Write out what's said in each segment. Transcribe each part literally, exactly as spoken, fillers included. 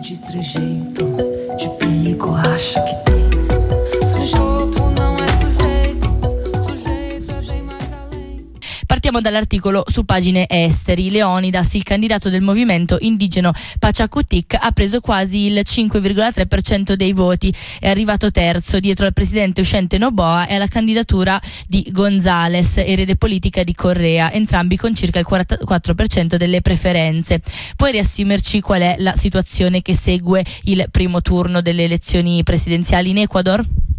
de trejeito, de perigo acha que tem. Sujeito não é sujeito, sujeito é bem mais além. Partiamo dall'articolo su Pagine Esteri. Leonidas, il candidato del movimento indigeno Pachakutik, ha preso quasi il cinque virgola tre per cento dei voti, è arrivato terzo dietro al presidente uscente Noboa e alla candidatura di González, erede politica di Correa, entrambi con circa il quarantaquattro per cento delle preferenze. Puoi riassumerci qual è la situazione che segue il primo turno delle elezioni presidenziali in Ecuador?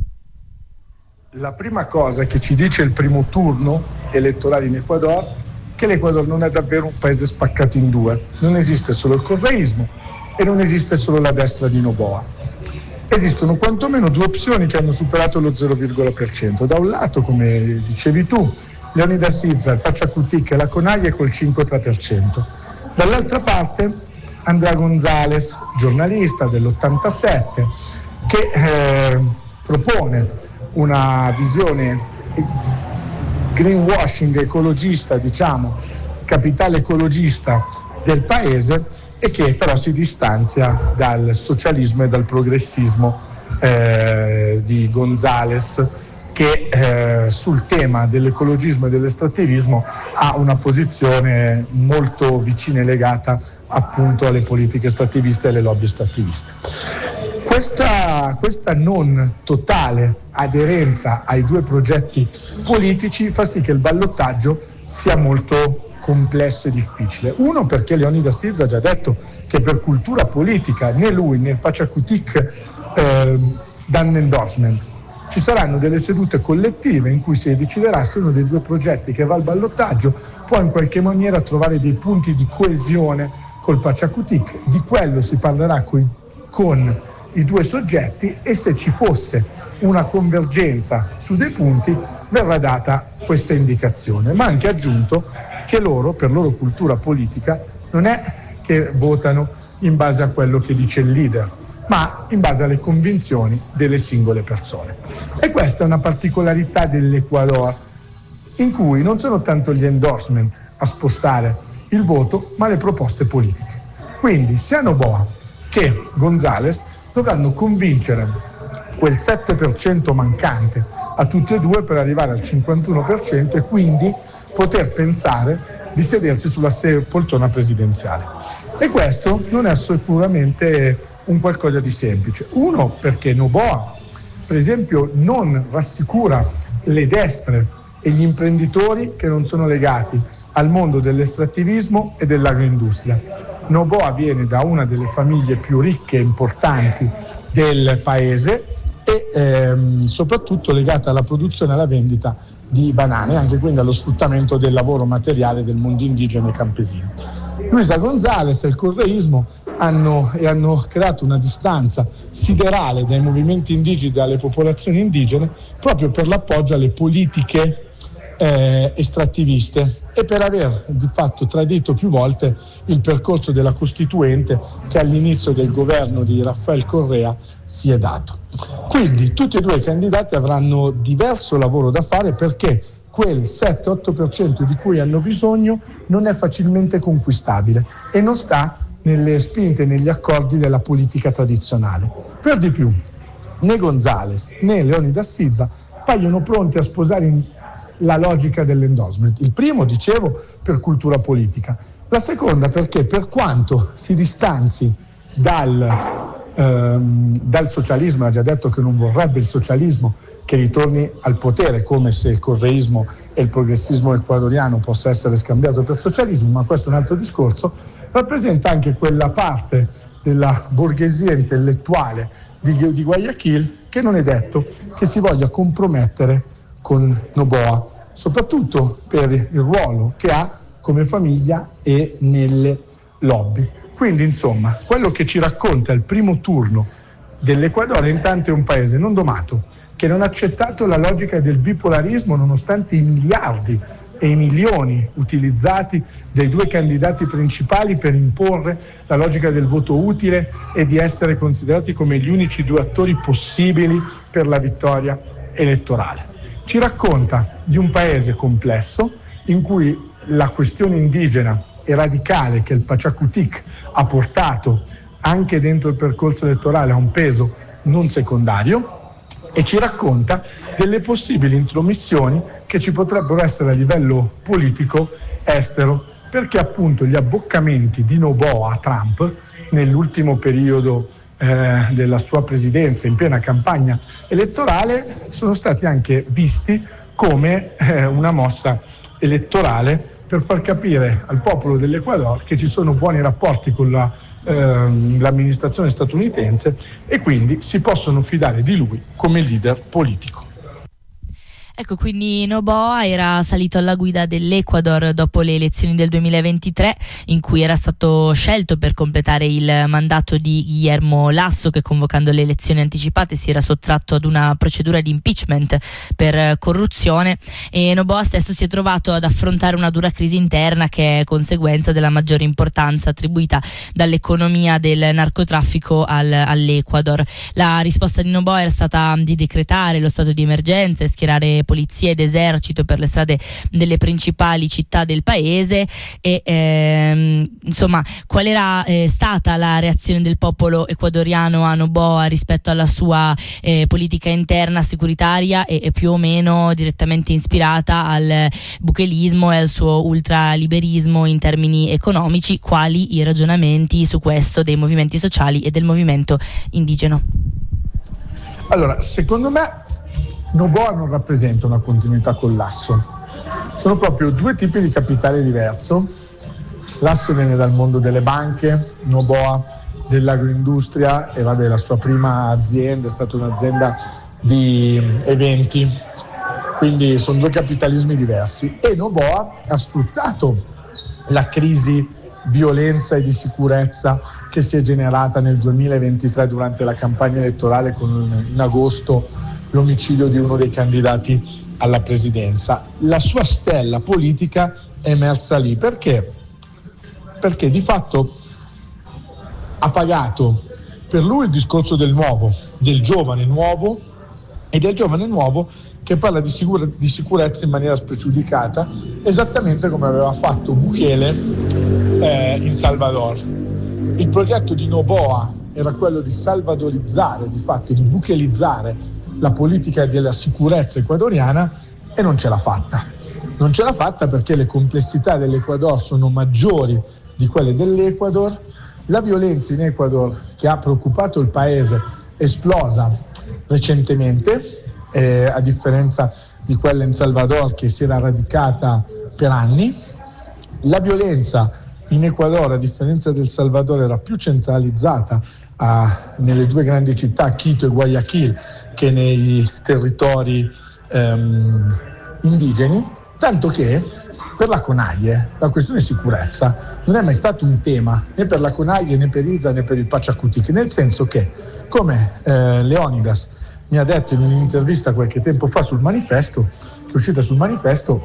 La prima cosa che ci dice il primo turno elettorale in Ecuador è che l'Ecuador non è davvero un paese spaccato in due. Non esiste solo il correismo e non esiste solo la destra di Noboa. Esistono quantomeno due opzioni che hanno superato lo zero virgola per cento. Da un lato, come dicevi tu, Leonidas Siza, il Pachakutik e la Conaglia col cinque virgola tre per cento. Dall'altra parte Andrea González, giornalista dell'ottantasette, che eh, propone una visione greenwashing ecologista, diciamo, capitale ecologista del paese, e che però si distanzia dal socialismo e dal progressismo eh, di González, che eh, sul tema dell'ecologismo e dell'estrattivismo ha una posizione molto vicina e legata appunto alle politiche estrattiviste e alle lobby estrattiviste. Questa, questa non totale aderenza ai due progetti politici fa sì che il ballottaggio sia molto complesso e difficile. Uno, perché Leonidas Siza ha già detto che per cultura politica né lui né il Pachakutik eh, danno endorsement. Ci saranno delle sedute collettive in cui si deciderà se uno dei due progetti che va al ballottaggio può in qualche maniera trovare dei punti di coesione col Pachakutik. Di quello si parlerà coi, con i due soggetti, e se ci fosse una convergenza su dei punti verrà data questa indicazione. Ma ha anche aggiunto che loro, per loro cultura politica, non è che votano in base a quello che dice il leader, ma in base alle convinzioni delle singole persone. E questa è una particolarità dell'Ecuador, in cui non sono tanto gli endorsement a spostare il voto, ma le proposte politiche. Quindi sia Noboa che González dovranno convincere quel sette per cento mancante a tutti e due per arrivare al cinquantuno per cento e quindi poter pensare di sedersi sulla poltrona presidenziale. E questo non è sicuramente un qualcosa di semplice. Uno, perché Noboa, per esempio, non rassicura le destre e gli imprenditori che non sono legati al mondo dell'estrattivismo e dell'agroindustria. Noboa viene da una delle famiglie più ricche e importanti del paese e ehm, soprattutto legata alla produzione e alla vendita di banane, anche quindi allo sfruttamento del lavoro materiale del mondo indigeno e campesino. Luisa González e il correismo hanno, e hanno creato una distanza siderale dai movimenti indigeni e dalle popolazioni indigene proprio per l'appoggio alle politiche Eh, estrattiviste e per aver di fatto tradito più volte il percorso della Costituente che all'inizio del governo di Rafael Correa si è dato. Quindi tutti e due i candidati avranno diverso lavoro da fare, perché quel sette otto per cento di cui hanno bisogno non è facilmente conquistabile e non sta nelle spinte, negli accordi della politica tradizionale. Per di più, né González né Leonidas Siza paiono pronti a sposare in la logica dell'endorsement. Il primo, dicevo, per cultura politica. La seconda perché, per quanto si distanzi dal, ehm, dal socialismo, ha già detto che non vorrebbe il socialismo che ritorni al potere, come se il correismo e il progressismo ecuadoriano possa essere scambiato per socialismo, ma questo è un altro discorso, rappresenta anche quella parte della borghesia intellettuale di, di Guayaquil che non è detto che si voglia compromettere con Noboa, soprattutto per il ruolo che ha come famiglia e nelle lobby. Quindi, insomma, quello che ci racconta il primo turno dell'Ecuador intanto è un paese non domato, che non ha accettato la logica del bipolarismo nonostante i miliardi e i milioni utilizzati dai due candidati principali per imporre la logica del voto utile e di essere considerati come gli unici due attori possibili per la vittoria elettorale. Ci racconta di un paese complesso in cui la questione indigena e radicale che il Pachakutik ha portato anche dentro il percorso elettorale ha un peso non secondario, e ci racconta delle possibili intromissioni che ci potrebbero essere a livello politico estero, perché appunto gli abboccamenti di Noboa a Trump nell'ultimo periodo eh, della sua presidenza, in piena campagna elettorale, sono stati anche visti come eh, una mossa elettorale per far capire al popolo dell'Ecuador che ci sono buoni rapporti con la l'amministrazione statunitense e quindi si possono fidare di lui come leader politico. Ecco, quindi Noboa era salito alla guida dell'Ecuador dopo le elezioni del duemilaventitré, in cui era stato scelto per completare il mandato di Guillermo Lasso, che convocando le elezioni anticipate si era sottratto ad una procedura di impeachment per corruzione, e Noboa stesso si è trovato ad affrontare una dura crisi interna che è conseguenza della maggiore importanza attribuita dall'economia del narcotraffico al, all'Ecuador. La risposta di Noboa era stata di decretare lo stato di emergenza e schierare polizia ed esercito per le strade delle principali città del paese. E ehm, insomma, qual era eh, stata la reazione del popolo ecuadoriano a Noboa rispetto alla sua eh, politica interna securitaria e, e più o meno direttamente ispirata al buchelismo e al suo ultraliberismo in termini economici? Quali i ragionamenti su questo dei movimenti sociali e del movimento indigeno? Allora, secondo me Noboa non rappresenta una continuità con Lasso. Sono proprio due tipi di capitale diverso. Lasso viene dal mondo delle banche, Noboa dell'agroindustria, e vabbè, la sua prima azienda è stata un'azienda di eventi, quindi sono due capitalismi diversi. E Noboa ha sfruttato la crisi violenza e di sicurezza che si è generata nel duemilaventitré durante la campagna elettorale, con in agosto l'omicidio di uno dei candidati alla presidenza. La sua stella politica è emersa lì. Perché? Perché di fatto ha pagato per lui il discorso del nuovo, del giovane nuovo, e del giovane nuovo che parla di, sicur- di sicurezza in maniera spregiudicata, esattamente come aveva fatto Bukele eh, in Salvador. Il progetto di Noboa era quello di salvadorizzare, di fatto di buchelizzare la politica della sicurezza ecuadoriana, e non ce l'ha fatta. Non ce l'ha fatta perché le complessità dell'Ecuador sono maggiori di quelle dell'Ecuador. La violenza in Ecuador, che ha preoccupato il paese, è esplosa recentemente, eh, a differenza di quella in Salvador che si era radicata per anni. La violenza in Ecuador, a differenza del Salvador, era più centralizzata a, nelle due grandi città, Quito e Guayaquil, che nei territori ehm, indigeni, tanto che per la CONAIE la questione sicurezza non è mai stato un tema, né per la CONAIE né per ISA né per il Pachakutik, nel senso che, come eh, Leonidas mi ha detto in un'intervista qualche tempo fa sul manifesto, che è uscita sul manifesto,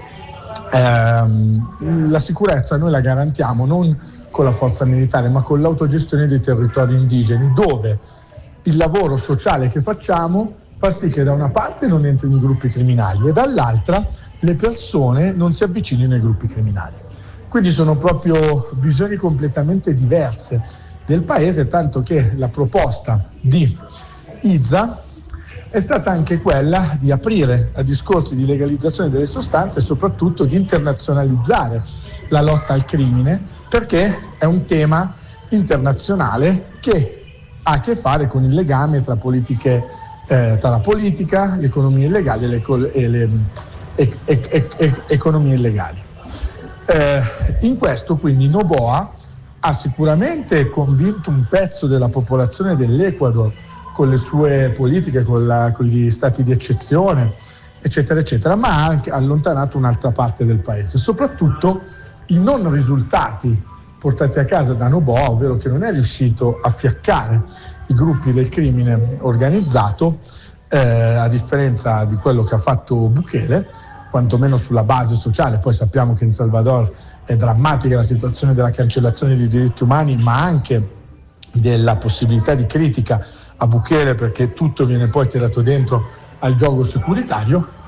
ehm, la sicurezza noi la garantiamo non con la forza militare, ma con l'autogestione dei territori indigeni, dove il lavoro sociale che facciamo fa sì che da una parte non entrino i gruppi criminali e dall'altra le persone non si avvicinino ai gruppi criminali. Quindi sono proprio visioni completamente diverse del paese, tanto che la proposta di ISA è stata anche quella di aprire a discorsi di legalizzazione delle sostanze e soprattutto di internazionalizzare la lotta al crimine, perché è un tema internazionale che ha a che fare con il legame tra politiche, eh, tra la politica, le economie illegali e le, e le e, e, e, e, economie illegali. Eh, in questo quindi Noboa ha sicuramente convinto un pezzo della popolazione dell'Ecuador con le sue politiche, con, la, con gli stati di eccezione, eccetera, eccetera, ma ha anche allontanato un'altra parte del paese, soprattutto i non risultati portati a casa da Noboa, ovvero che non è riuscito a fiaccare i gruppi del crimine organizzato, eh, a differenza di quello che ha fatto Bukele, quantomeno sulla base sociale. Poi sappiamo che in Salvador è drammatica la situazione della cancellazione dei diritti umani, ma anche della possibilità di critica a Bukele, perché tutto viene poi tirato dentro al gioco securitario.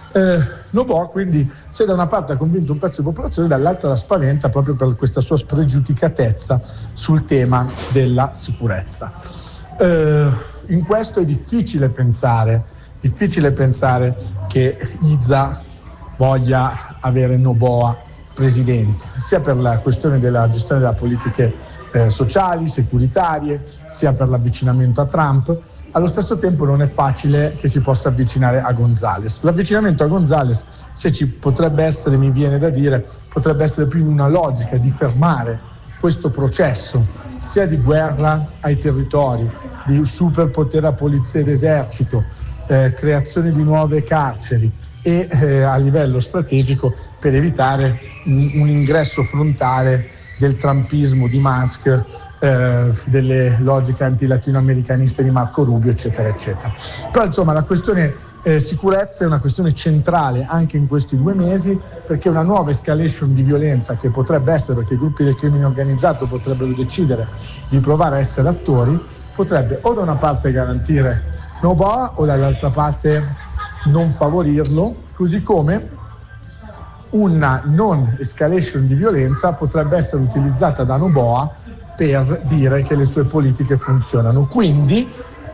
Eh, Noboa quindi, se da una parte ha convinto un pezzo di popolazione, dall'altra la spaventa proprio per questa sua spregiudicatezza sul tema della sicurezza. Eh, in questo è difficile pensare, difficile pensare che Izza voglia avere Noboa presidente, sia per la questione della gestione delle politiche eh, sociali, securitarie, sia per l'avvicinamento a Trump. Allo stesso tempo non è facile che si possa avvicinare a González. L'avvicinamento a González, se ci potrebbe essere, mi viene da dire, potrebbe essere più in una logica di fermare questo processo sia di guerra ai territori, di superpotere a polizia ed esercito, eh, creazione di nuove carceri e eh, a livello strategico per evitare un, un ingresso frontale del trumpismo di Musk, eh, delle logiche anti-latinoamericaniste di Marco Rubio, eccetera, eccetera. Però insomma la questione eh, sicurezza è una questione centrale anche in questi due mesi, perché una nuova escalation di violenza che potrebbe essere, perché i gruppi del crimine organizzato potrebbero decidere di provare a essere attori, potrebbe o da una parte garantire Noboa o dall'altra parte non favorirlo, così come una non escalation di violenza potrebbe essere utilizzata da Noboa per dire che le sue politiche funzionano. Quindi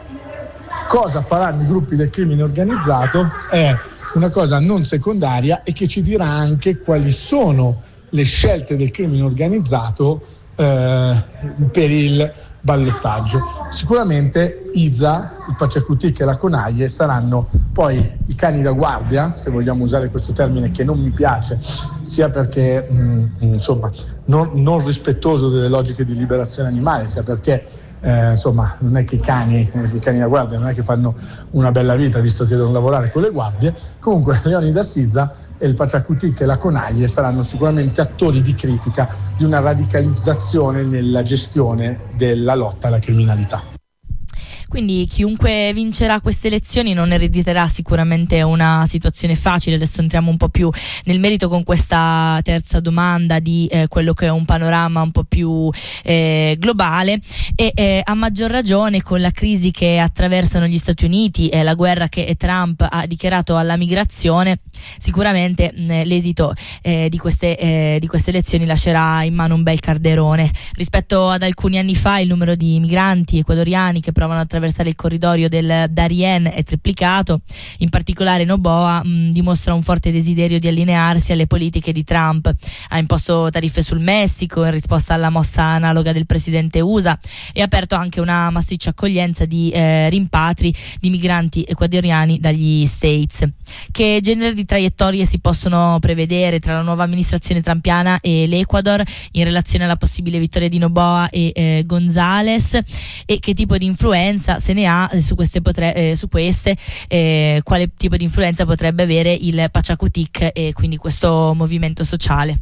cosa faranno i gruppi del crimine organizzato è una cosa non secondaria e che ci dirà anche quali sono le scelte del crimine organizzato eh, per il ballottaggio. Sicuramente Izza, il Pachakutik e la Konaye saranno poi i cani da guardia, se vogliamo usare questo termine che non mi piace, sia perché mh, insomma non, non rispettoso delle logiche di liberazione animale, sia perché eh, insomma non è che i cani, i cani da guardia non è che fanno una bella vita visto che devono lavorare con le guardie. Comunque Leonidas Izza e il Pachakutik e la Konaye saranno sicuramente attori di critica di una radicalizzazione nella gestione della lotta alla criminalità. Quindi chiunque vincerà queste elezioni non erediterà sicuramente una situazione facile. Adesso entriamo un po' più nel merito con questa terza domanda di eh, quello che è un panorama un po' più eh, globale e eh, a maggior ragione con la crisi che attraversano gli Stati Uniti e la guerra che Trump ha dichiarato alla migrazione. Sicuramente mh, l'esito eh, di, queste, eh, di queste elezioni lascerà in mano un bel calderone. Rispetto ad alcuni anni fa il numero di migranti ecuadoriani che provano a attraversare il corridoio del Darién è triplicato. In particolare Noboa mh, dimostra un forte desiderio di allinearsi alle politiche di Trump. Ha imposto tariffe sul Messico in risposta alla mossa analoga del presidente U S A e ha aperto anche una massiccia accoglienza di eh, rimpatri di migranti ecuadoriani dagli States. Che genere di traiettorie si possono prevedere tra la nuova amministrazione trumpiana e l'Ecuador in relazione alla possibile vittoria di Noboa e eh, González, e che tipo di influenza se ne ha su queste, potre, eh, su queste eh, quale tipo di influenza potrebbe avere il Pachakutik e quindi questo movimento sociale?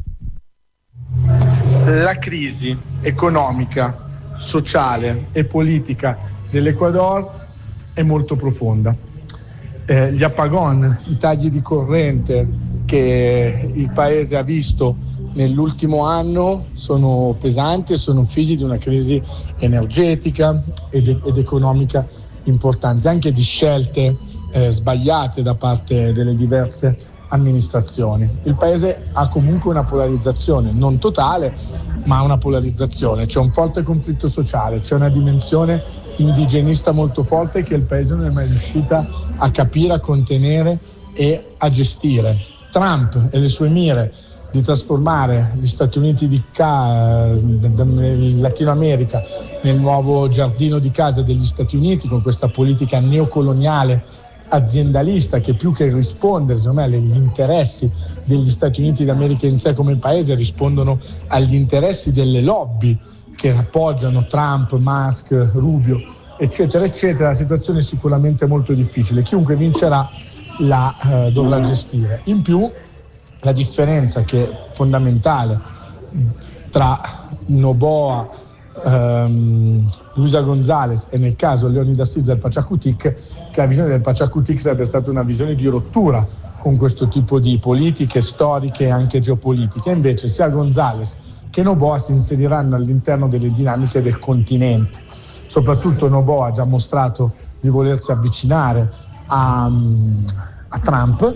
La crisi economica, sociale e politica dell'Ecuador è molto profonda. Eh, gli apagón, i tagli di corrente che il paese ha visto nell'ultimo anno sono pesanti e sono figli di una crisi energetica ed, ed economica importante, anche di scelte eh, sbagliate da parte delle diverse amministrazioni. Il paese ha comunque una polarizzazione, non totale, ma una polarizzazione. C'è un forte conflitto sociale, c'è una dimensione indigenista molto forte che il paese non è mai riuscita a capire, a contenere e a gestire. Trump e le sue mire di trasformare gli Stati Uniti di ca- del Latino America nel nuovo giardino di casa degli Stati Uniti, con questa politica neocoloniale aziendalista che più che rispondere secondo me agli interessi degli Stati Uniti d'America in sé come paese rispondono agli interessi delle lobby che appoggiano Trump, Musk, Rubio, eccetera, eccetera. La situazione è sicuramente molto difficile. Chiunque vincerà la eh, dovrà gestire. In più la differenza che è fondamentale tra Noboa, ehm, Luisa González e nel caso Leonidas Izza e il Pachakutik, che la visione del Pachakutik sarebbe stata una visione di rottura con questo tipo di politiche storiche e anche geopolitiche. Invece sia González che Noboa si inseriranno all'interno delle dinamiche del continente. Soprattutto Noboa ha già mostrato di volersi avvicinare a, a Trump,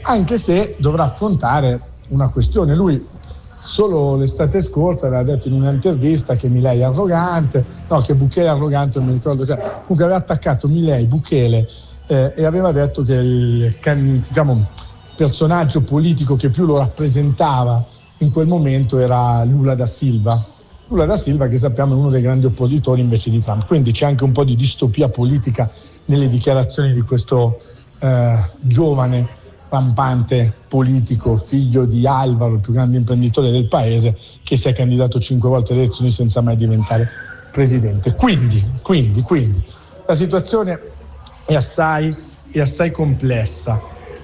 anche se dovrà affrontare una questione. Lui solo l'estate scorsa aveva detto in un'intervista che Milei è arrogante, no, che Bukele è arrogante, non mi ricordo, cioè, comunque aveva attaccato Milei, Bukele, eh, e aveva detto che il, diciamo, personaggio politico che più lo rappresentava in quel momento era Lula da Silva. Lula da Silva, che sappiamo è uno dei grandi oppositori invece di Trump. Quindi c'è anche un po' di distopia politica nelle dichiarazioni di questo eh, giovane, rampante politico, figlio di Alvaro, il più grande imprenditore del paese, che si è candidato cinque volte alle elezioni senza mai diventare presidente. Quindi, quindi, quindi la situazione è assai, è assai complessa.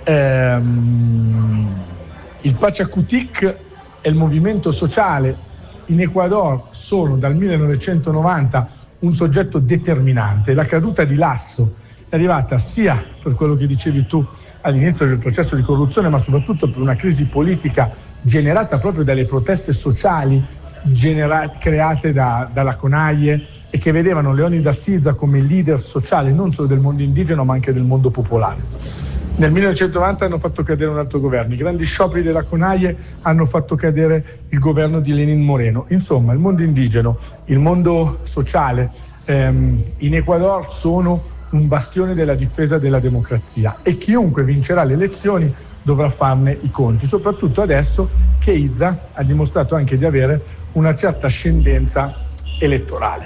Ehm, il Pachakutik e il movimento sociale in Ecuador sono dal millenovecentonovanta un soggetto determinante. La caduta di Lasso è arrivata sia per quello che dicevi tu all'inizio del processo di corruzione, ma soprattutto per una crisi politica generata proprio dalle proteste sociali genera- create da, dalla CONAIE e che vedevano Leonidas Silva come leader sociale non solo del mondo indigeno ma anche del mondo popolare. Nel millenovecentonovanta hanno fatto cadere un altro governo, i grandi scioperi della CONAIE hanno fatto cadere il governo di Lenin Moreno. Insomma, il mondo indigeno, il mondo sociale ehm, in Ecuador sono un bastione della difesa della democrazia e chiunque vincerà le elezioni dovrà farne i conti, soprattutto adesso che Iza ha dimostrato anche di avere una certa ascendenza elettorale.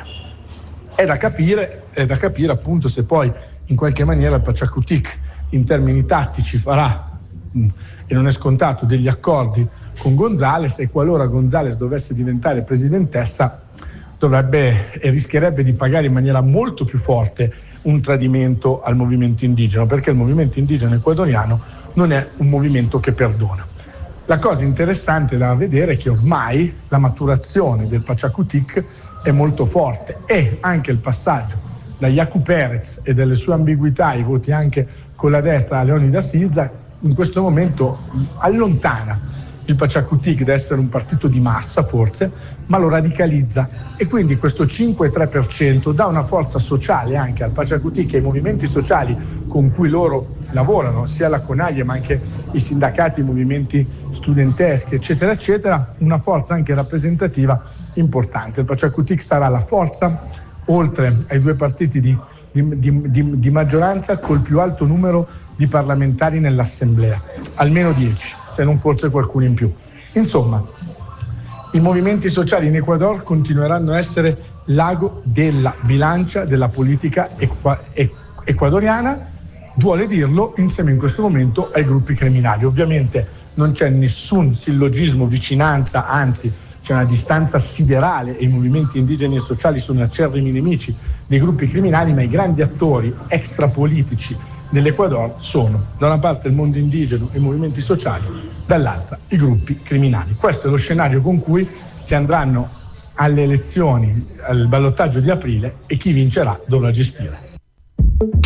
È da capire, è da capire appunto se poi in qualche maniera il Pachakutik in termini tattici farà, mh, e non è scontato, degli accordi con González, e qualora González dovesse diventare presidentessa dovrebbe e rischierebbe di pagare in maniera molto più forte un tradimento al movimento indigeno, perché il movimento indigeno ecuadoriano non è un movimento che perdona. La cosa interessante da vedere è che ormai la maturazione del Pachakutik è molto forte e anche il passaggio da Yacu Perez e delle sue ambiguità ai voti anche con la destra a Leonidas Silva in questo momento allontana il Pachakutik da essere un partito di massa forse, ma lo radicalizza, e quindi questo cinque virgola tre per cento dà una forza sociale anche al Pachakutik e ai movimenti sociali con cui loro lavorano, sia la CONAIE ma anche i sindacati, i movimenti studenteschi eccetera eccetera, una forza anche rappresentativa importante. Il Pachakutik sarà la forza, oltre ai due partiti di Di, di, di maggioranza, col più alto numero di parlamentari nell'assemblea, almeno dieci, se non forse qualcuno in più. Insomma, i movimenti sociali in Ecuador continueranno a essere l'ago della bilancia della politica equa, ecuadoriana, vuole dirlo insieme in questo momento ai gruppi criminali. Ovviamente non c'è nessun sillogismo, vicinanza, anzi c'è una distanza siderale e i movimenti indigeni e sociali sono acerrimi nemici dei gruppi criminali, ma i grandi attori extrapolitici nell'Ecuador sono da una parte il mondo indigeno e i movimenti sociali, dall'altra i gruppi criminali. Questo è lo scenario con cui si andranno alle elezioni, al ballottaggio di aprile, e chi vincerà dovrà gestire.